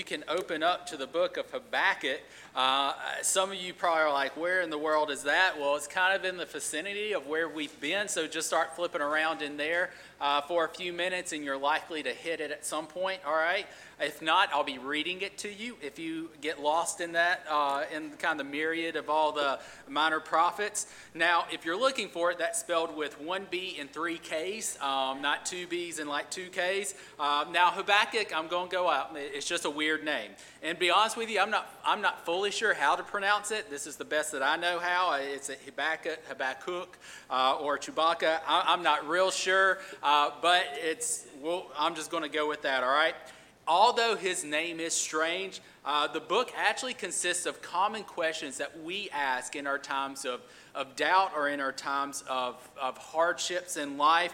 can open up to the book of Habakkuk. Some of you probably are like, where in the world is that? Well, it's kind of in the vicinity of where we've been, so just start flipping around in there for a few minutes, and you're likely to hit it at some point, all right? If not, I'll be reading it to you if you get lost in that, in kind of the myriad of all the minor prophets. Now, if you're looking for it, that's spelled with one B and three Ks, not two Bs and like two Ks. Now, Habakkuk, I'm going to go out. It's just a weird name. And to be honest with you, I'm not fully sure how to pronounce it. This is the best that I know how. It's a Habakkuk, or Chewbacca. I'm not real sure, but I'm just going to go with that, all right? Although his name is strange, the book actually consists of common questions that we ask in our times of doubt or in our times of hardships in life.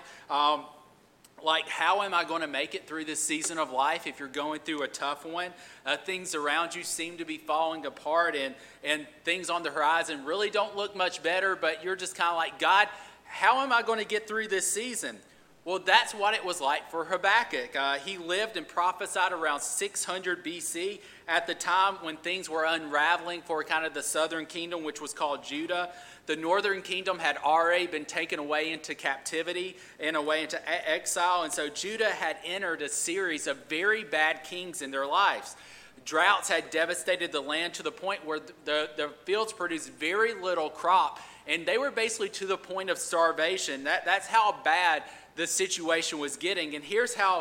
Like, how am I going to make it through this season of life if you're going through a tough one? Things around you seem to be falling apart, and things on the horizon really don't look much better, but you're just kind of like, God, how am I going to get through this season? Well, that's what it was like for Habakkuk. He lived and prophesied around 600 BC at the time when things were unraveling for kind of the southern kingdom, which was called Judah. The northern kingdom had already been taken away into captivity and away into exile, and so Judah had entered a series of very bad kings in their lives. Droughts had devastated the land to the point where the fields produced very little crop, and they were basically to the point of starvation. That's how bad the situation was getting. And here's how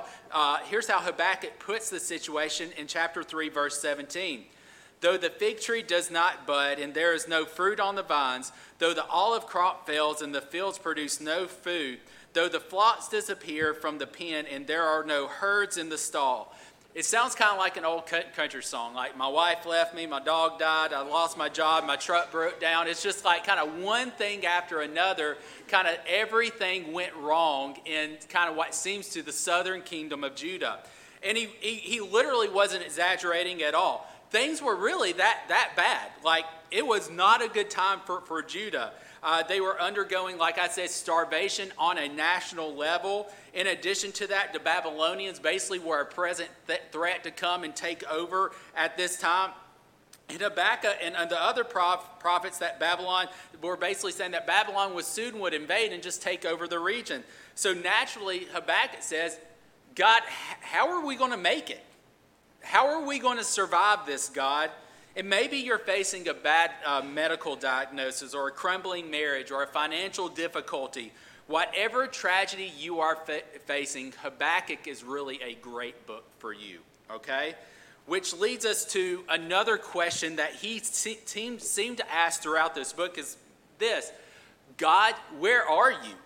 Habakkuk puts the situation in chapter 3, verse 17. Though the fig tree does not bud and there is no fruit on the vines, though the olive crop fails and the fields produce no food, though the flocks disappear from the pen and there are no herds in the stall. It sounds kind of like an old country song, like my wife left me, my dog died, I lost my job, my truck broke down. It's just like kind of one thing after another, kind of everything went wrong in kind of what seems to the southern kingdom of Judah. And he literally wasn't exaggerating at all. Things were really that bad. Like, it was not a good time for Judah. They were undergoing, like I said, starvation on a national level. In addition to that, the Babylonians basically were a present threat to come and take over at this time. And Habakkuk and the other prophets that Babylon were basically saying that Babylon would invade and just take over the region. So naturally, Habakkuk says, God, how are we going to make it? How are we going to survive this, God? And maybe you're facing a bad medical diagnosis or a crumbling marriage or a financial difficulty. Whatever tragedy you are facing, Habakkuk is really a great book for you, okay? Which leads us to another question that he seemed to ask throughout this book is this: God, where are you?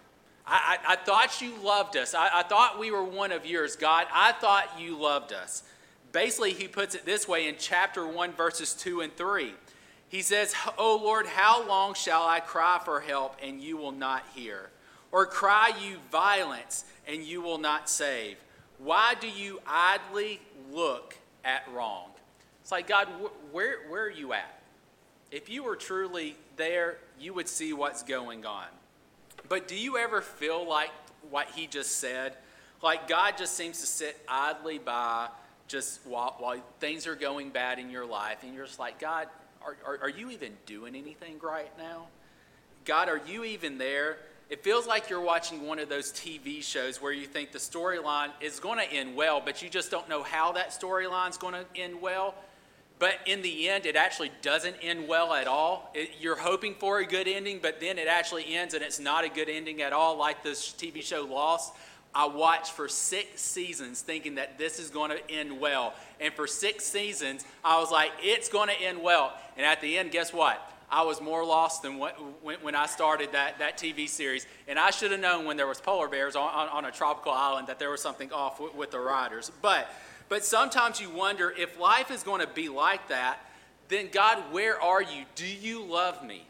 I thought you loved us. I thought we were one of yours, God. I thought you loved us. Basically, he puts it this way in chapter 1, verses 2 and 3. He says, "O Lord, how long shall I cry for help and you will not hear? Or cry you violence and you will not save? Why do you idly look at wrong?" It's like, God, where are you at? If you were truly there, you would see what's going on. But do you ever feel like what he just said? Like God just seems to sit idly by just while things are going bad in your life, and you're just like, God, are you even doing anything right now? God, are you even there? It feels like you're watching one of those TV shows where you think the storyline is going to end well, but you just don't know how that storyline's going to end well. But in the end, it actually doesn't end well at all. You're hoping for a good ending, but then it actually ends and it's not a good ending at all, like this TV show Lost. I watched for 6 seasons thinking that this is going to end well. And for 6 seasons, I was like, it's going to end well. And at the end, guess what? I was more lost than when I started that TV series. And I should have known when there was polar bears on a tropical island that there was something off with the riders. But sometimes you wonder, if life is going to be like that, then God, where are you? Do you love me?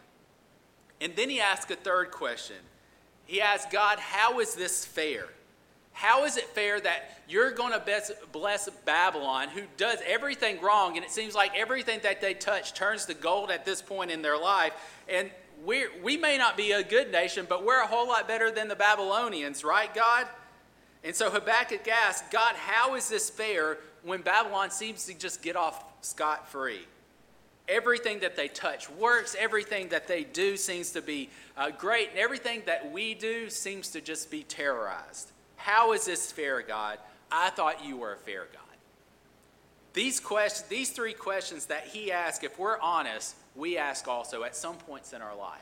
And then he asks a third question. He asks, God, how is this fair? How is it fair that you're going to bless Babylon, who does everything wrong, and it seems like everything that they touch turns to gold at this point in their life, and we may not be a good nation, but we're a whole lot better than the Babylonians, right, God? And so Habakkuk asks, God, how is this fair when Babylon seems to just get off scot-free. Everything that they touch works. Everything that they do seems to be great. And everything that we do seems to just be terrorized. How is this fair, God? I thought you were a fair God. These three questions that he asked, if we're honest, we ask also at some points in our life.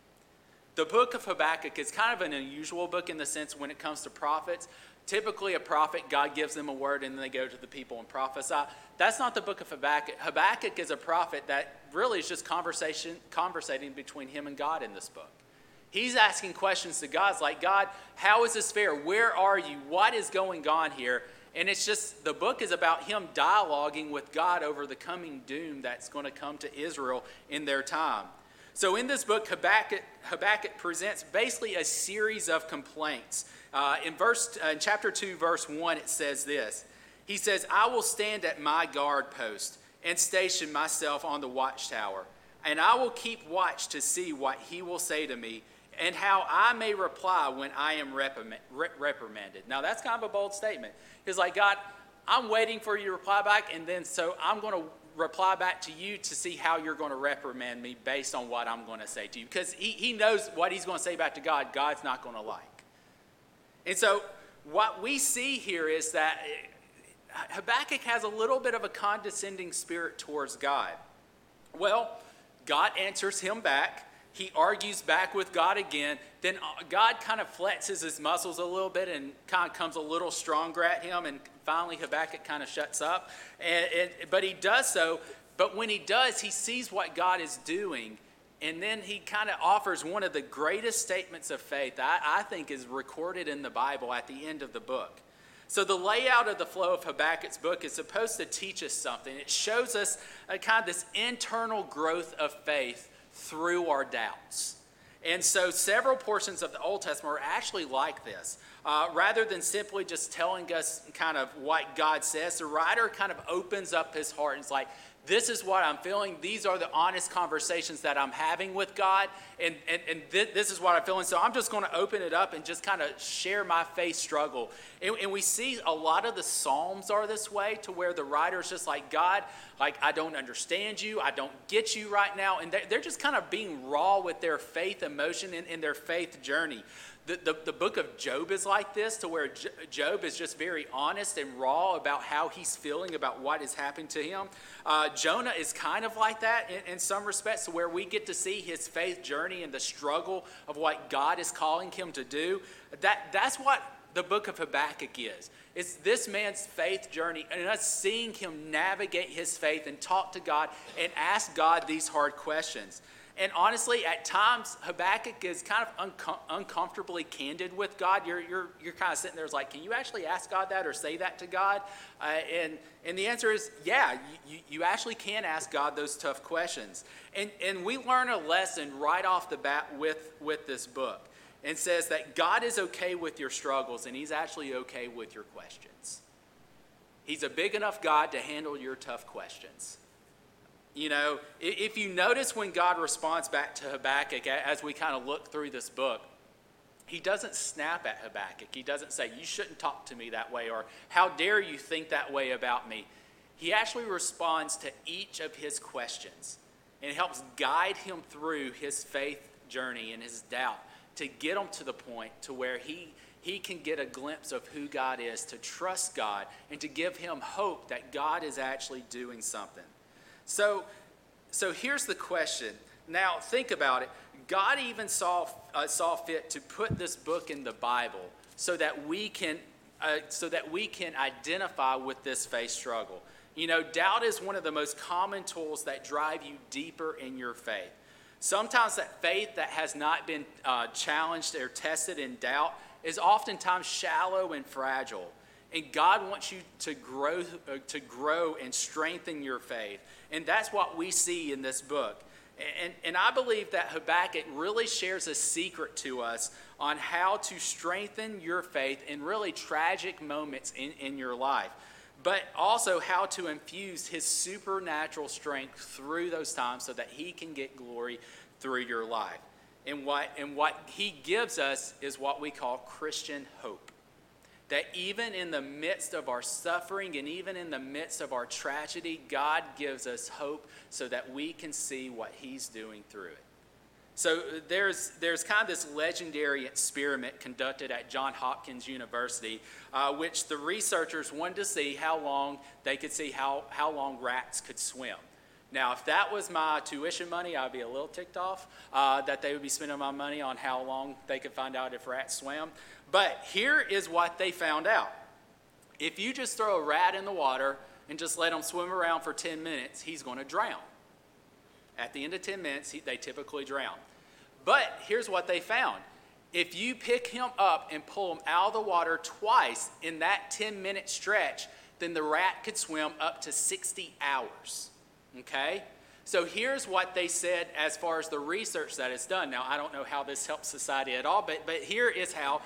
The book of Habakkuk is kind of an unusual book in the sense when it comes to prophets. Typically a prophet, God gives them a word and then they go to the people and prophesy. That's not the book of Habakkuk. Habakkuk is a prophet that really is just conversating between him and God in this book. He's asking questions to God. It's like, God, how is this fair? Where are you? What is going on here? And it's just, the book is about him dialoguing with God over the coming doom that's going to come to Israel in their time. So in this book, Habakkuk presents basically a series of complaints. In chapter 2, verse 1, it says this. He says, I will stand at my guard post and station myself on the watchtower, and I will keep watch to see what he will say to me and how I may reply when I am reprimanded. Now, that's kind of a bold statement. He's like, God, I'm waiting for you to reply back, and then so I'm going to reply back to you to see how you're going to reprimand me based on what I'm going to say to you. Because he knows what he's going to say back to God, God's not going to like. And so what we see here is that Habakkuk has a little bit of a condescending spirit towards God. Well, God answers him back. He argues back with God again. Then God kind of flexes his muscles a little bit and kind of comes a little stronger at him. And finally, Habakkuk kind of shuts up. But he does so. But when he does, he sees what God is doing. And then he kind of offers one of the greatest statements of faith I think is recorded in the Bible at the end of the book. So the layout of the flow of Habakkuk's book is supposed to teach us something. It shows us kind of this internal growth of faith through our doubts. And so several portions of the Old Testament are actually like this. Rather than simply just telling us kind of what God says, the writer kind of opens up his heart and is like, this is what I'm feeling. These are the honest conversations that I'm having with God. And this is what I'm feeling. So I'm just going to open it up and just kind of share my faith struggle. And we see a lot of the Psalms are this way, to where the writer's just like, God, like, I don't understand you. I don't get you right now. And they're just kind of being raw with their faith emotion in their faith journey. The book of Job is like this, to where Job is just very honest and raw about how he's feeling about what is happening to him. Jonah is kind of like that in some respects, to where we get to see his faith journey and the struggle of what God is calling him to do. That's what the book of Habakkuk is. It's this man's faith journey and us seeing him navigate his faith and talk to God and ask God these hard questions. And honestly, at times, Habakkuk is kind of uncomfortably candid with God. You're kind of sitting there like, can you actually ask God that or say that to God? And the answer is, yeah, you actually can ask God those tough questions. And we learn a lesson right off the bat with this book. And says that God is okay with your struggles, and he's actually okay with your questions. He's a big enough God to handle your tough questions. You know, if you notice when God responds back to Habakkuk as we kind of look through this book, he doesn't snap at Habakkuk. He doesn't say, you shouldn't talk to me that way, or how dare you think that way about me. He actually responds to each of his questions and helps guide him through his faith journey and his doubt to get him to the point to where he can get a glimpse of who God is, to trust God, and to give him hope that God is actually doing something. So here's the question. Now think about it. God even saw fit to put this book in the Bible so that we can identify with this faith struggle. You know, doubt is one of the most common tools that drive you deeper in your faith. Sometimes that faith that has not been challenged or tested in doubt is oftentimes shallow and fragile. And God wants you to grow and strengthen your faith. And that's what we see in this book. And I believe that Habakkuk really shares a secret to us on how to strengthen your faith in really tragic moments in your life, but also how to infuse his supernatural strength through those times so that he can get glory through your life. And what he gives us is what we call Christian hope. that even in the midst of our suffering and even in the midst of our tragedy, God gives us hope so that we can see what he's doing through it. So there's kind of this legendary experiment conducted at Johns Hopkins University, which the researchers wanted to see how long rats could swim. Now, if that was my tuition money, I'd be a little ticked off that they would be spending my money on how long they could find out if rats swam. But here is what they found out. If you just throw a rat in the water and just let him swim around for 10 minutes, he's going to drown. At the end of 10 minutes, they typically drown. But here's what they found. If you pick him up and pull him out of the water twice in that 10-minute stretch, then the rat could swim up to 60 hours. Okay? So here's what they said as far as the research that is done. Now, I don't know how this helps society at all, but here is how.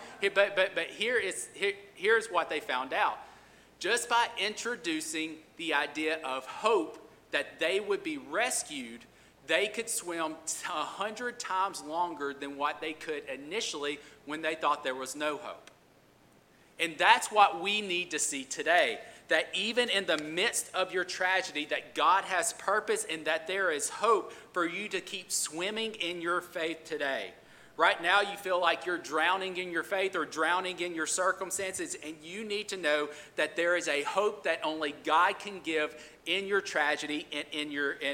Here's what they found out. Just by introducing the idea of hope that they would be rescued, they could swim 100 times longer than what they could initially when they thought there was no hope. And that's what we need to see today, that even in the midst of your tragedy, that God has purpose and that there is hope for you to keep swimming in your faith today. Right now, you feel like you're drowning in your faith or drowning in your circumstances, and you need to know that there is a hope that only God can give in your tragedy and in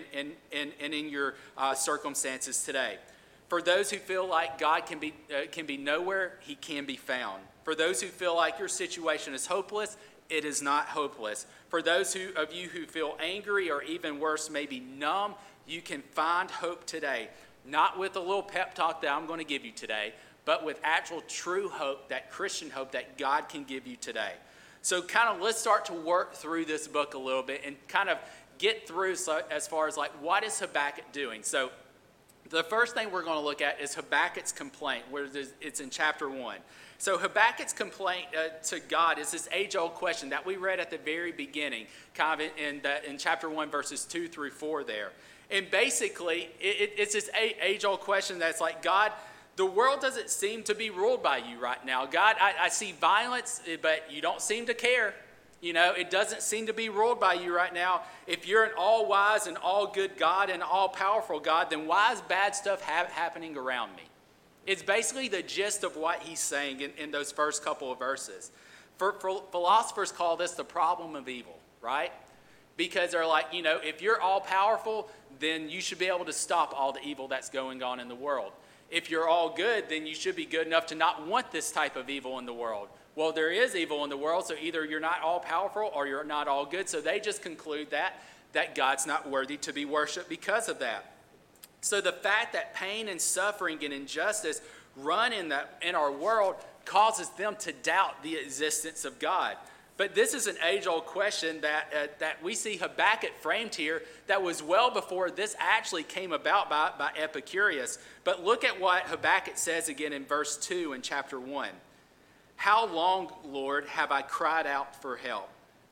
your circumstances today. For those who feel like God can be nowhere, he can be found. For those who feel like your situation is hopeless, it is not hopeless. For those of you who feel angry or even worse, maybe numb, you can find hope today. Not with a little pep talk that I'm going to give you today, but with actual true hope, that Christian hope that God can give you today. So let's start to work through this book a little bit and kind of get through as far as like what is Habakkuk doing. So the first thing we're going to look at is Habakkuk's complaint, where it's in chapter 1. So Habakkuk's complaint to God is this age-old question that we read at the very beginning, kind of in chapter 1, verses 2 through 4 there. And basically, it's this age-old question that's like, God, the world doesn't seem to be ruled by you right now. God, I see violence, but you don't seem to care. You know, it doesn't seem to be ruled by you right now. If you're an all-wise and all-good God and all-powerful God, then why is bad stuff happening around me? It's basically the gist of what he's saying in those first couple of verses. Philosophers call this the problem of evil, right? Because they're like, if you're all-powerful, then you should be able to stop all the evil that's going on in the world. If you're all good, then you should be good enough to not want this type of evil in the world. Well, there is evil in the world, so either you're not all-powerful or you're not all good. So they just conclude that God's not worthy to be worshipped because of that. So the fact that pain and suffering and injustice run in our world causes them to doubt the existence of God. But this is an age-old question that we see Habakkuk framed here that was well before this actually came about by Epicurus. But look at what Habakkuk says again in verse 2 in chapter 1. How long, Lord, have I cried out for help,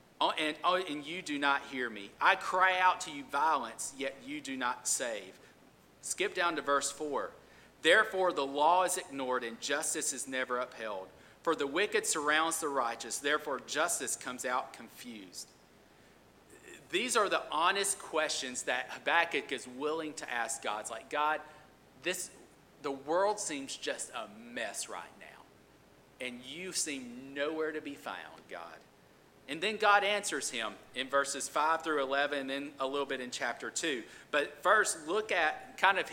and you do not hear me? I cry out to you violence, yet you do not save. Skip down to verse 4. Therefore the law is ignored and justice is never upheld. For the wicked surrounds the righteous, therefore justice comes out confused. These are the honest questions that Habakkuk is willing to ask God. It's like, God, the world seems just a mess right now, and you seem nowhere to be found, God. And then God answers him in verses 5 through 11, and then a little bit in chapter 2. But first, look at kind of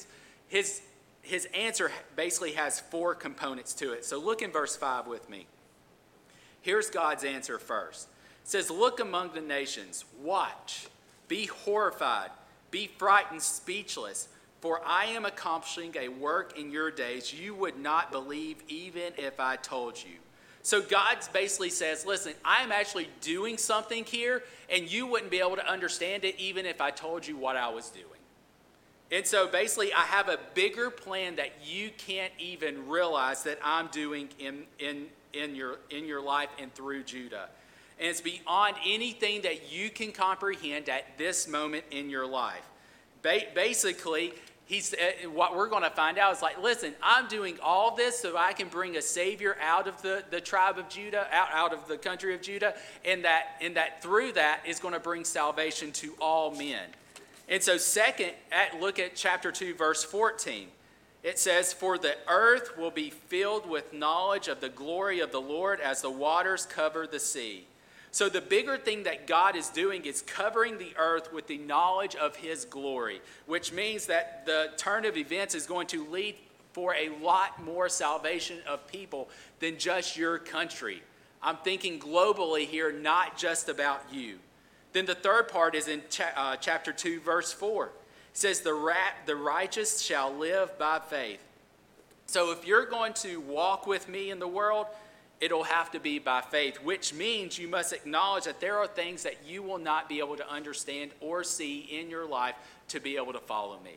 his answer basically has 4 components to it. So look in verse 5 with me. Here's God's answer first. It says, look among the nations, watch, be horrified, be frightened, speechless, for I am accomplishing a work in your days you would not believe even if I told you. So God basically says, listen, I'm actually doing something here, and you wouldn't be able to understand it even if I told you what I was doing. And so basically, I have a bigger plan that you can't even realize that I'm doing in your life and through Judah. And it's beyond anything that you can comprehend at this moment in your life. Basically, what we're going to find out is like, listen, I'm doing all this so I can bring a Savior out of the tribe of Judah, out of the country of Judah, and that through that is going to bring salvation to all men. And so second, look at chapter 2, verse 14. It says, for the earth will be filled with knowledge of the glory of the Lord as the waters cover the sea. So the bigger thing that God is doing is covering the earth with the knowledge of his glory, which means that the turn of events is going to lead for a lot more salvation of people than just your country. I'm thinking globally here, not just about you. Then the third part is in chapter 2, verse 4. It says, the righteous shall live by faith. So if you're going to walk with me in the world, it'll have to be by faith, which means you must acknowledge that there are things that you will not be able to understand or see in your life to be able to follow me.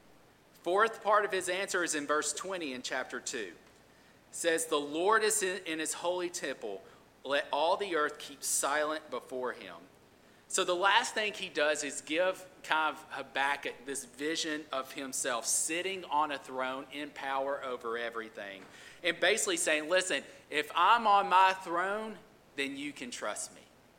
Fourth part of his answer is in verse 20 in chapter 2. It says, the Lord is in his holy temple. Let all the earth keep silent before him. So the last thing he does is give kind of Habakkuk this vision of himself sitting on a throne in power over everything. And basically saying, listen, if I'm on my throne, then you can trust me.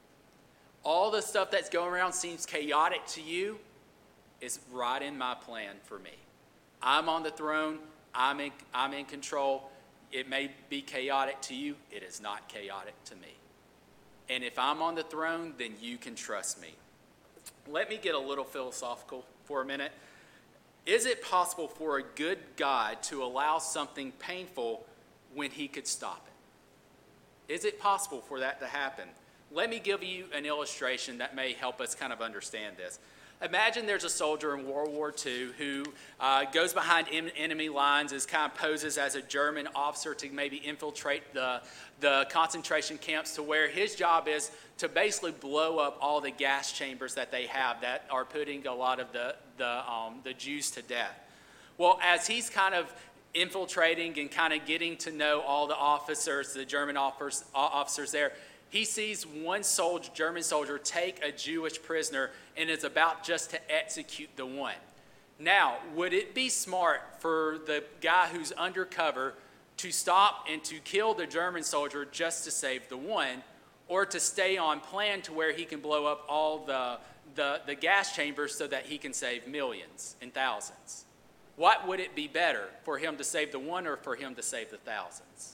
All the stuff that's going around seems chaotic to you is right in my plan for me. I'm on the throne. I'm in control. It may be chaotic to you. It is not chaotic to me. And if I'm on the throne, then you can trust me. Let me get a little philosophical for a minute. Is it possible for a good God to allow something painful when he could stop it? Is it possible for that to happen? Let me give you an illustration that may help us kind of understand this. Imagine there's a soldier in World War II who goes behind enemy lines, kind of poses as a German officer to maybe infiltrate the concentration camps, to where his job is to basically blow up all the gas chambers that they have that are putting a lot of the Jews to death. Well, as he's kind of infiltrating and kind of getting to know all the officers, the German officers there, he sees one German soldier take a Jewish prisoner and is about just to execute the one. Now, would it be smart for the guy who's undercover to stop and to kill the German soldier just to save the one, or to stay on plan to where he can blow up all the gas chambers so that he can save millions and thousands? What would it be better, for him to save the one or for him to save the thousands?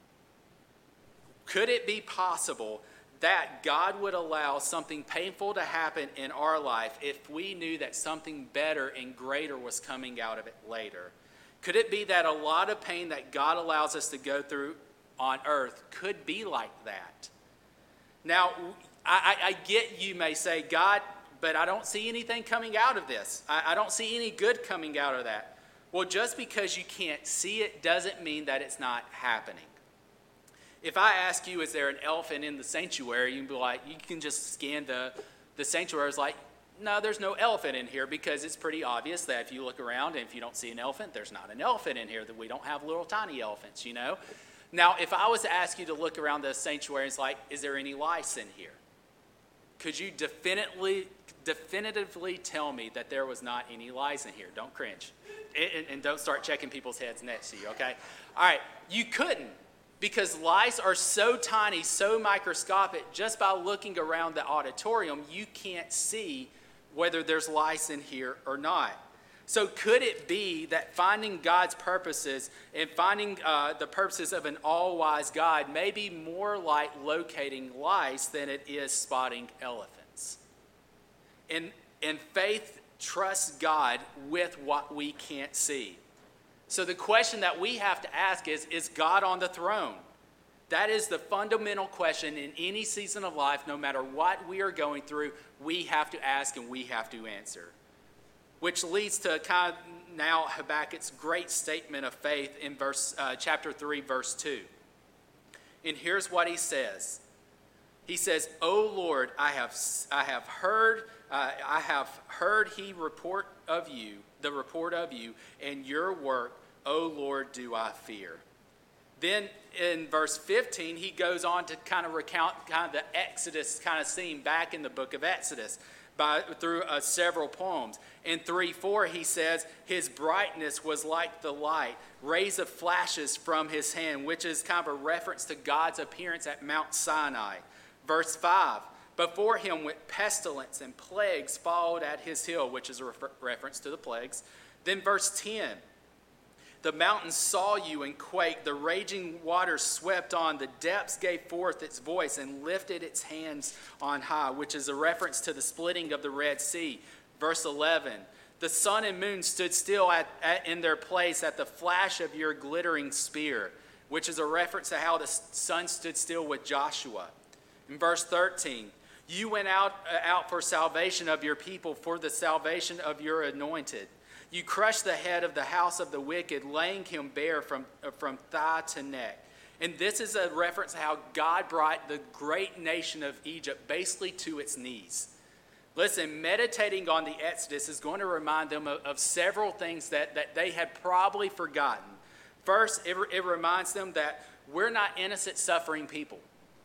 Could it be possible that God would allow something painful to happen in our life if we knew that something better and greater was coming out of it later? Could it be that a lot of pain that God allows us to go through on earth could be like that? Now, I get you may say, God, but I don't see anything coming out of this. I don't see any good coming out of that. Well, just because you can't see it doesn't mean that it's not happening. If I ask you, is there an elephant in the sanctuary, you can be like, you can just scan the sanctuary. It's like, no, there's no elephant in here, because it's pretty obvious that if you look around and if you don't see an elephant, there's not an elephant in here, that we don't have little tiny elephants, you know? Now, if I was to ask you to look around the sanctuary, it's like, is there any lice in here? Could you definitively tell me that there was not any lice in here? Don't cringe. And don't start checking people's heads next to you, okay? All right, you couldn't. Because lice are so tiny, so microscopic, just by looking around the auditorium, you can't see whether there's lice in here or not. So could it be that finding God's purposes and finding the purposes of an all-wise God may be more like locating lice than it is spotting elephants? And faith trusts God with what we can't see. So the question that we have to ask is God on the throne? That is the fundamental question in any season of life. No matter what we are going through, we have to ask and we have to answer. Which leads to kind of now Habakkuk's great statement of faith in chapter 3, verse 2. And here's what he says. He says, "O Lord, I have heard the report of you, and your work, O Lord, do I fear." Then in verse 15, he goes on to kind of recount kind of the Exodus kind of scene back in the book of Exodus. through several poems. In 3:4, he says, his brightness was like the light, rays of flashes from his hand, which is kind of a reference to God's appearance at Mount Sinai. Verse 5, before him went pestilence and plagues followed at his heel, which is a reference to the plagues. Then verse 10, the mountains saw you and quaked, the raging waters swept on, the depths gave forth its voice and lifted its hands on high, which is a reference to the splitting of the Red Sea. Verse 11, the sun and moon stood still in their place at the flash of your glittering spear, which is a reference to how the sun stood still with Joshua. In verse 13, you went out for salvation of your people, for the salvation of your anointed. You crushed the head of the house of the wicked, laying him bare from thigh to neck. And this is a reference to how God brought the great nation of Egypt basically to its knees. Listen, meditating on the Exodus is going to remind them of several things that they had probably forgotten. First, it reminds them that we're not innocent, suffering people.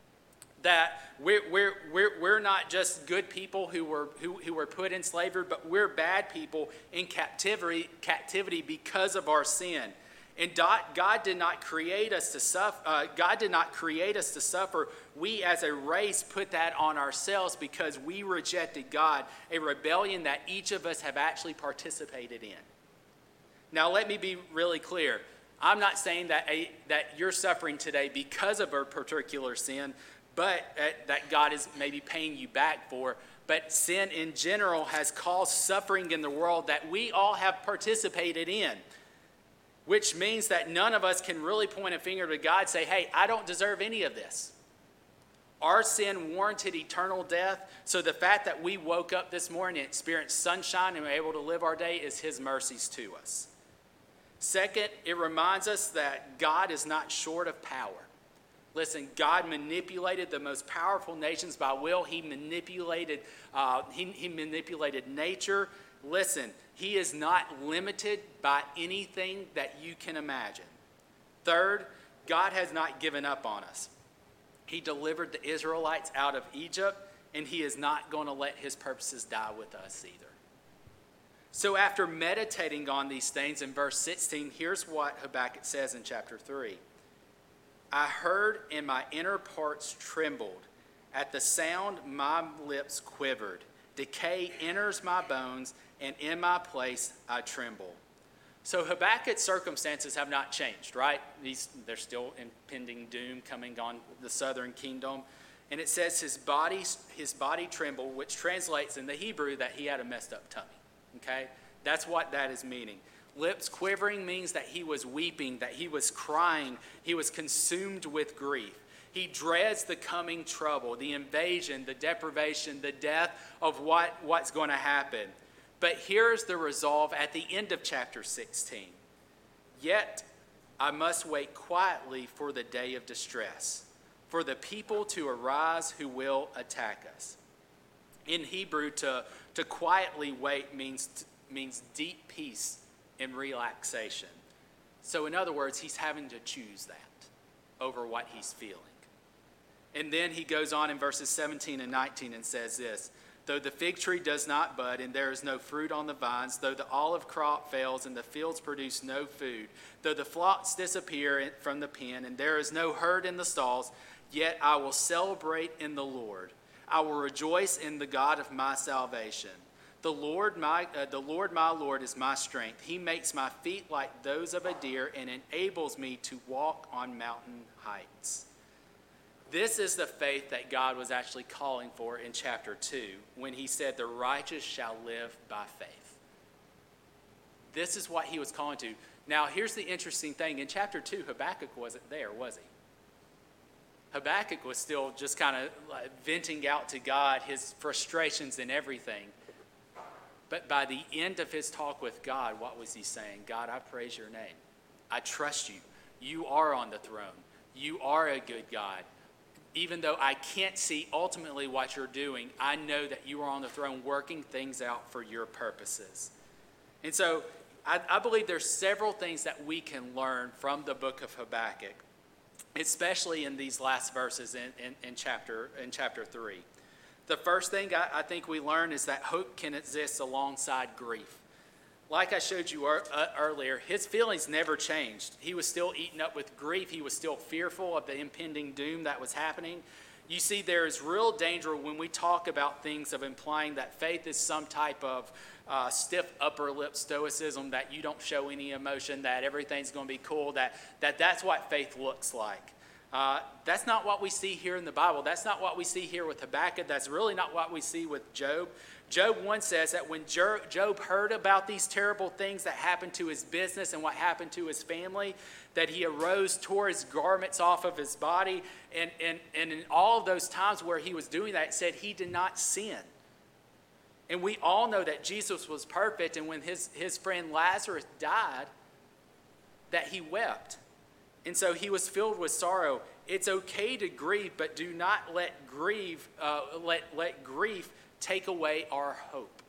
That we're not just good people who were put in slavery, but we're bad people in captivity because of our sin. And God did not create us to suffer. God did not create us to suffer. We, as a race, put that on ourselves because we rejected God, a rebellion that each of us have actually participated in. Now, let me be really clear. I'm not saying that you're suffering today because of a particular sin, but that God is maybe paying you back for. But sin in general has caused suffering in the world that we all have participated in, which means that none of us can really point a finger to God and say, hey, I don't deserve any of this. Our sin warranted eternal death, so the fact that we woke up this morning and experienced sunshine and were able to live our day is his mercies to us. Second, it reminds us that God is not short of power. Listen, God manipulated the most powerful nations by will. He manipulated nature. Listen, he is not limited by anything that you can imagine. Third, God has not given up on us. He delivered the Israelites out of Egypt, and he is not going to let his purposes die with us either. So after meditating on these things in verse 16, here's what Habakkuk says in chapter 3. I heard and my inner parts trembled. At the sound, my lips quivered. Decay enters my bones, and in my place I tremble. So Habakkuk's circumstances have not changed, right? There's still impending doom coming on the southern kingdom. And it says his body trembled, which translates in the Hebrew that he had a messed up tummy. Okay? That's what that is meaning. Lips quivering means that he was weeping, that he was crying, he was consumed with grief. He dreads the coming trouble, the invasion, the deprivation, the death of what's going to happen. But here's the resolve at the end of chapter 16. Yet I must wait quietly for the day of distress, for the people to arise who will attack us. In Hebrew, to quietly wait means deep peace and relaxation. So in other words, he's having to choose that over what he's feeling. And then he goes on in verses 17 and 19 and says this, though the fig tree does not bud and there is no fruit on the vines, though the olive crop fails and the fields produce no food, though the flocks disappear from the pen and there is no herd in the stalls, yet I will celebrate in the Lord. I will rejoice in the God of my salvation. The Lord my Lord is my strength. He makes my feet like those of a deer and enables me to walk on mountain heights. This is the faith that God was actually calling for in chapter 2 when he said, the righteous shall live by faith. This is what he was calling to. Now, here's the interesting thing. In chapter 2, Habakkuk wasn't there, was he? Habakkuk was still just kind of venting out to God his frustrations and everything. But by the end of his talk with God, what was he saying? God, I praise your name. I trust you. You are on the throne. You are a good God. Even though I can't see ultimately what you're doing, I know that you are on the throne working things out for your purposes. And so I believe there's several things that we can learn from the book of Habakkuk, especially in these last verses in chapter 3. The first thing I think we learn is that hope can exist alongside grief. Like I showed you earlier, his feelings never changed. He was still eaten up with grief. He was still fearful of the impending doom that was happening. You see, there is real danger when we talk about things of implying that faith is some type of stiff upper lip stoicism, that you don't show any emotion, that everything's going to be cool, that's what faith looks like. That's not what we see here in the Bible. That's not what we see here with Habakkuk. That's really not what we see with Job. Job 1 says that when Job heard about these terrible things that happened to his business and what happened to his family, that he arose, tore his garments off of his body, and in all of those times where he was doing that, it said he did not sin. And we all know that Jesus was perfect, and when his friend Lazarus died, that he wept. And so he was filled with sorrow. It's okay to grieve, but do not let grief take away our hope.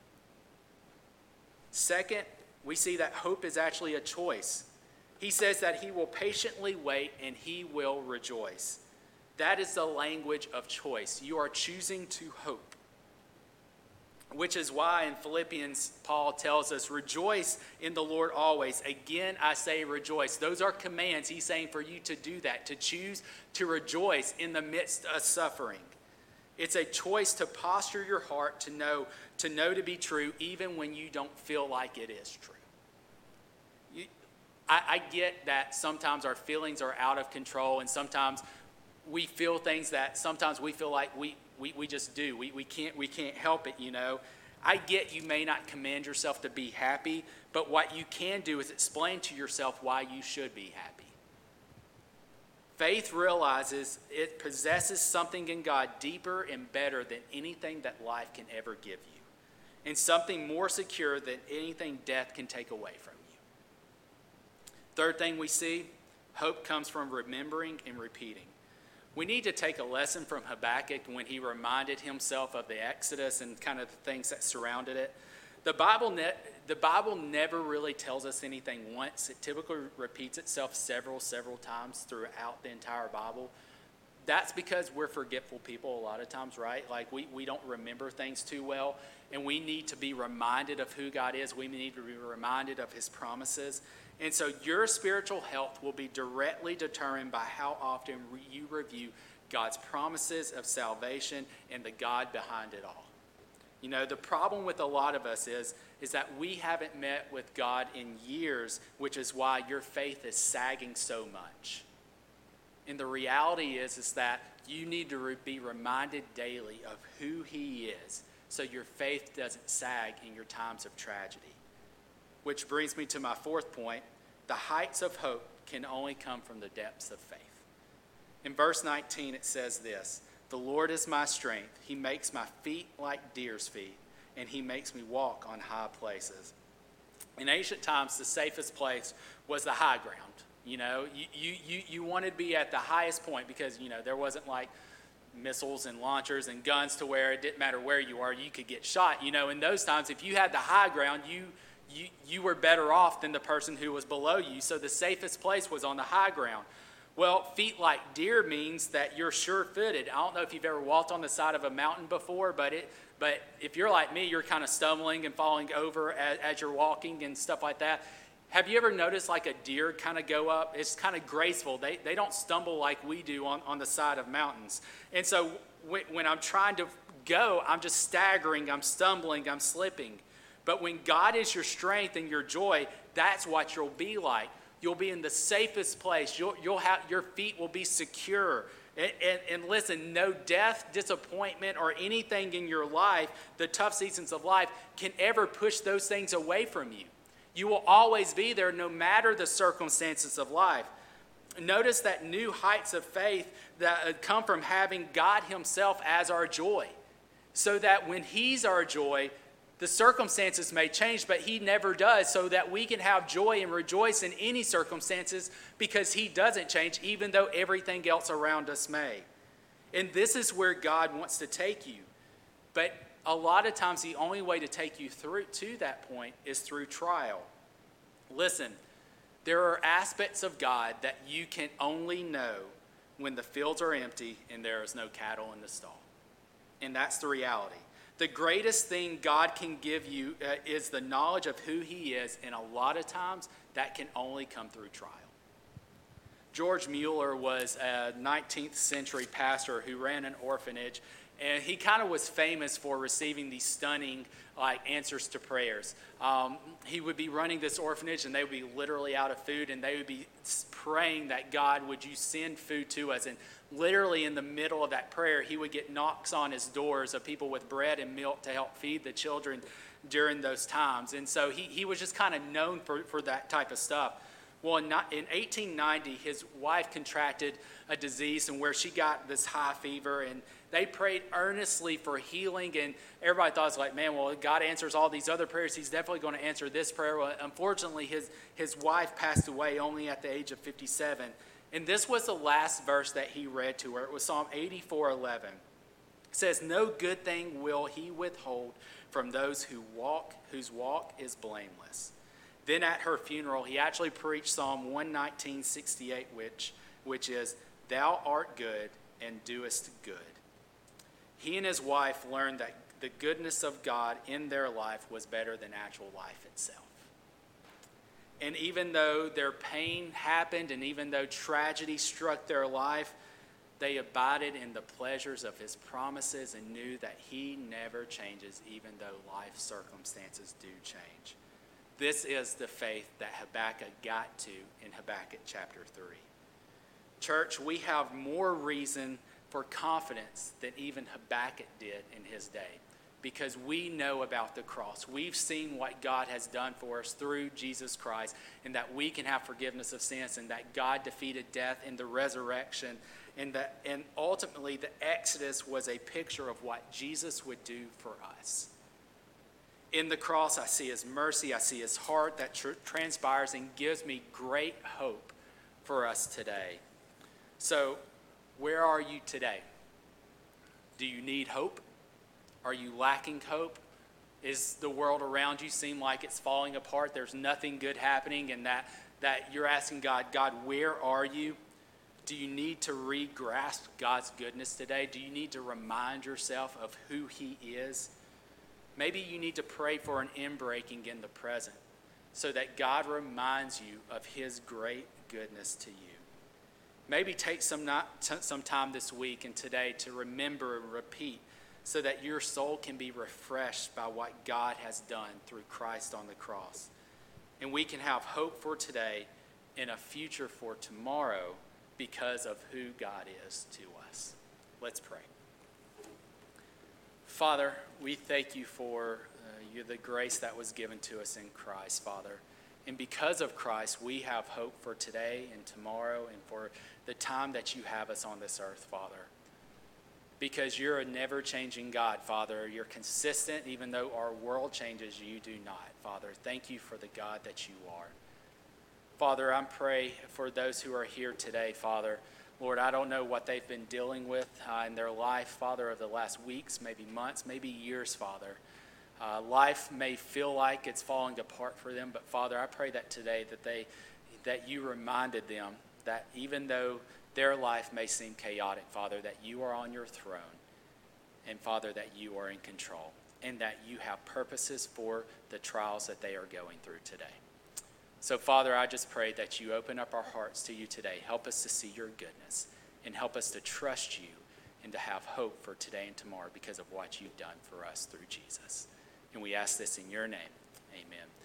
Second, we see that hope is actually a choice. He says that he will patiently wait and he will rejoice. That is the language of choice. You are choosing to hope. Which is why in Philippians, Paul tells us, rejoice in the Lord always. Again, I say rejoice. Those are commands. He's saying for you to do that, to choose to rejoice in the midst of suffering. It's a choice to posture your heart to know to be true, even when you don't feel like it is true. I get that sometimes our feelings are out of control, and sometimes we feel things that sometimes we feel like we just do. We can't help it, you know. I get you may not command yourself to be happy, but what you can do is explain to yourself why you should be happy. Faith realizes it possesses something in God deeper and better than anything that life can ever give you, and something more secure than anything death can take away from you. Third thing we see, hope comes from remembering and repeating. We need to take a lesson from Habakkuk when he reminded himself of the Exodus and kind of the things that surrounded it. The Bible never really tells us anything once. It typically repeats itself several times throughout the entire Bible. That's because we're forgetful people a lot of times, right? Like we don't remember things too well, and we need to be reminded of who God is. We need to be reminded of his promises. And so your spiritual health will be directly determined by how often you review God's promises of salvation and the God behind it all. You know, the problem with a lot of us is that we haven't met with God in years, which is why your faith is sagging so much. And the reality is that you need to be reminded daily of who he is, so your faith doesn't sag in your times of tragedy. Which brings me to my fourth point. The heights of hope can only come from the depths of faith. In verse 19 it says this, "The Lord is my strength. He makes my feet like deer's feet, and he makes me walk on high places." In ancient times, the safest place was the high ground. You know, you wanted to be at the highest point because, you know, there wasn't like missiles and launchers and guns to where it didn't matter where you are, you could get shot. You know, in those times, if you had the high ground, you were better off than the person who was below you. So the safest place was on the high ground. Well, feet like deer means that you're sure-footed. I don't know if you've ever walked on the side of a mountain before, but if you're like me, you're kind of stumbling and falling over as you're walking and stuff like that. Have you ever noticed like a deer kind of go up? It's kind of graceful. They don't stumble like we do on the side of mountains. And so when I'm trying to go, I'm just staggering, I'm stumbling, I'm slipping. But when God is your strength and your joy, that's what you'll be like. You'll be in the safest place. You'll have, your feet will be secure. And listen, no death, disappointment, or anything in your life, the tough seasons of life, can ever push those things away from you. You will always be there no matter the circumstances of life. Notice that new heights of faith that come from having God himself as our joy. So that when he's our joy, the circumstances may change, but he never does, so that we can have joy and rejoice in any circumstances because he doesn't change, even though everything else around us may. And this is where God wants to take you. But a lot of times the only way to take you through to that point is through trial. Listen, there are aspects of God that you can only know when the fields are empty and there is no cattle in the stall. and that's the reality. The greatest thing God can give you is the knowledge of who he is, and a lot of times that can only come through trial. George Mueller was a 19th century pastor who ran an orphanage, and he kind of was famous for receiving these stunning answers to prayers. He would be running this orphanage, and they would be literally out of food, and they would be praying that, God, would you send food to us? And literally in the middle of that prayer, he would get knocks on his doors of people with bread and milk to help feed the children during those times. And so he was just kind of known for that type of stuff. Well, in 1890, his wife contracted a disease and where she got this high fever, and they prayed earnestly for healing, and everybody thought, it was like, man, well, God answers all these other prayers. He's definitely going to answer this prayer. Well, unfortunately, his wife passed away only at the age of 57, and this was the last verse that he read to her. It was Psalm 84:11. It says, no good thing will he withhold from those whose walk is blameless. Then at her funeral, he actually preached Psalm 119:68, which is, thou art good and doest good. He and his wife learned that the goodness of God in their life was better than actual life itself. And even though their pain happened, and even though tragedy struck their life, they abided in the pleasures of his promises and knew that he never changes, even though life circumstances do change. This is the faith that Habakkuk got to in Habakkuk chapter 3. Church, we have more reason for confidence than even Habakkuk did in his day, because we know about the cross. We've seen what God has done for us through Jesus Christ, and that we can have forgiveness of sins, and that God defeated death in the resurrection, and ultimately the Exodus was a picture of what Jesus would do for us. In the cross, I see his mercy, I see his heart that transpires and gives me great hope for us today. So, where are you today? Do you need hope? Are you lacking hope? Is the world around you seem like it's falling apart? There's nothing good happening, and that you're asking God, where are you? Do you need to re-grasp God's goodness today? Do you need to remind yourself of who he is? Maybe you need to pray for an inbreaking in the present so that God reminds you of his great goodness to you. Maybe take some time this week and today to remember and repeat so that your soul can be refreshed by what God has done through Christ on the cross. And we can have hope for today and a future for tomorrow because of who God is to us. Let's pray. Father, we thank you for the grace that was given to us in Christ, Father. And because of Christ, we have hope for today and tomorrow and for the time that you have us on this earth, Father. Because you're a never-changing God, Father. You're consistent, even though our world changes, you do not, Father. Thank you for the God that you are. Father, I pray for those who are here today, Father. Lord, I don't know what they've been dealing with in their life, Father, over the last weeks, maybe months, maybe years, Father. Life may feel like it's falling apart for them, but Father, I pray that today that you reminded them that even though their life may seem chaotic, Father, that you are on your throne, and Father, that you are in control, and that you have purposes for the trials that they are going through today. So, Father, I just pray that you open up our hearts to you today. Help us to see your goodness, and help us to trust you and to have hope for today and tomorrow because of what you've done for us through Jesus. And we ask this in your name. Amen.